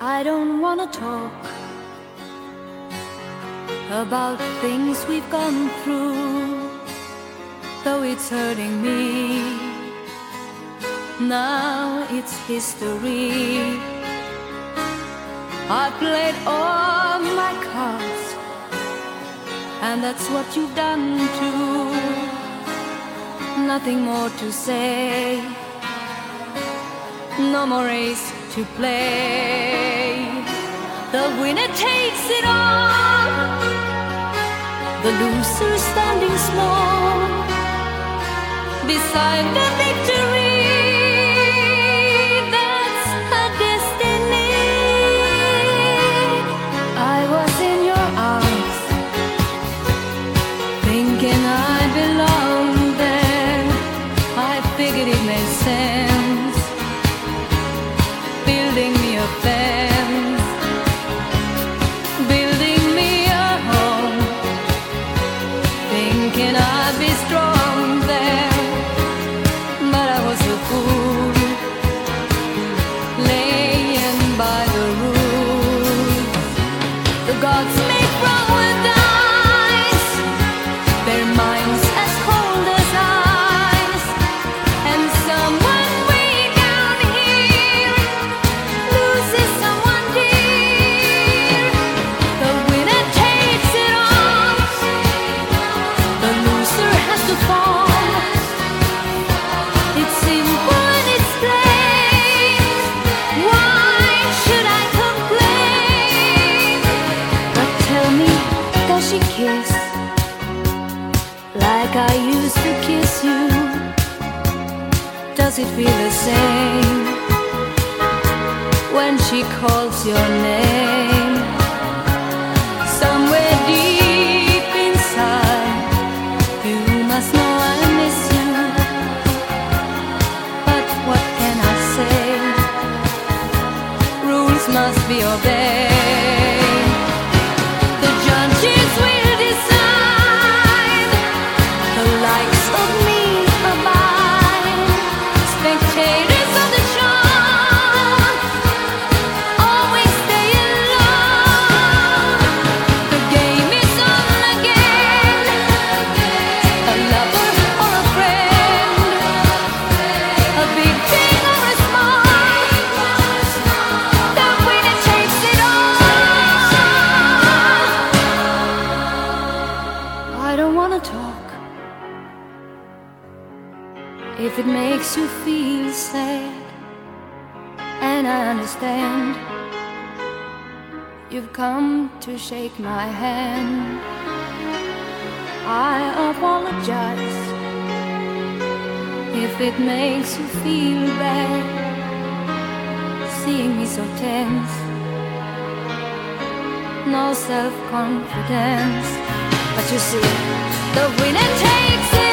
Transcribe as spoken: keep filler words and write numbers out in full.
I don't wanna talk about things we've gone through, though it's hurting me. Now it's history. I played all my cards, and that's what you've done too. Nothing more to say, no more race to play. The winner takes it all, the loser standing small beside the victory. That's her destiny. I was in your arms, thinking I belonged there. I figured it made sense, building me a fence, building me a home, thinking I'd be strong there. But I was a fool, laying by the rules. The gods make wrong with eyes, their minds as cold as ice, and someone way down here loses someone dear. The winner takes it all, the loser has to fall. It's simple and it's plain. Why should I complain? But tell me, does she kiss like I used to kiss you? Does it feel the same when she calls your name? Somewhere deep inside, you must know I miss you. But what can I say? Rules must be obeyed. The judges will decide, the likes of me abide. Spectators of the show always stay alone. The game is on again, a lover or a friend, a big thing or a small, the winner takes it all. I don't wanna talk if it makes you feel sad, and I understand. You've come to shake my hand. I apologize if it makes you feel bad, seeing me so tense, no self-confidence. But you see, the winner takes it